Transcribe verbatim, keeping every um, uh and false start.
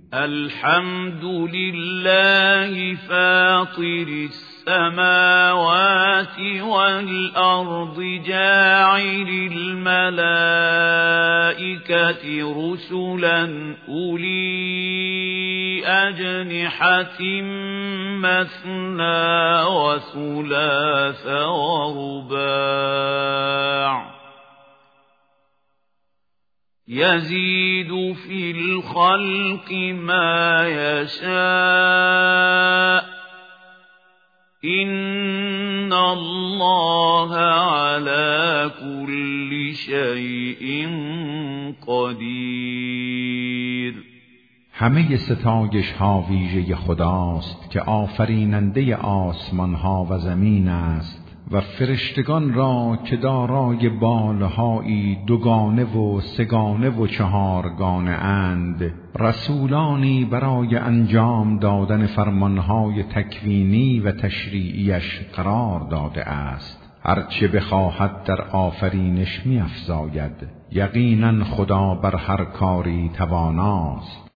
الحمد لله فاطر السماوات والأرض جاعل الملائكة رسلا أولي أجنحة مثنى وثلاث ورباع يزيد في الخلق ما يشاء إن الله على كل شيء قدیر. همه ستایش ها ویژه خداست که آفریننده آسمان ها و زمین است و فرشتگان را که دارای بالهایی دوگانه و سگانه و چهارگانه اند، رسولانی برای انجام دادن فرمانهای تکوینی و تشریعیش قرار داده است. هرچه بخواهد در آفرینش می افزاید. یقینا خدا بر هر کاری تواناست.